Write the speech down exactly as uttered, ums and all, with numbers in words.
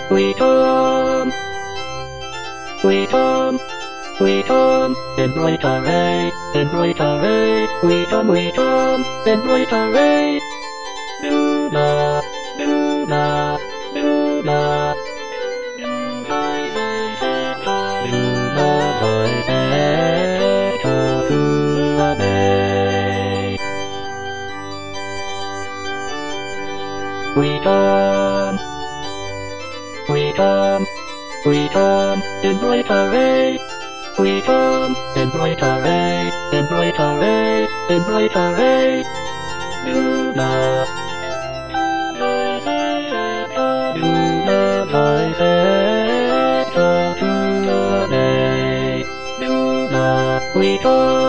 we come, we come, we come, embroidery, embroidery, we come, we come, embroidery. Do da, do da, do da. Do da rồi sẽ cho thưa bề. We come, we come, we come, embroidery. We come, embroidery, embroidery, embroidery. Do da, do da rồi sẽ cho thưa bề. Do da, we come.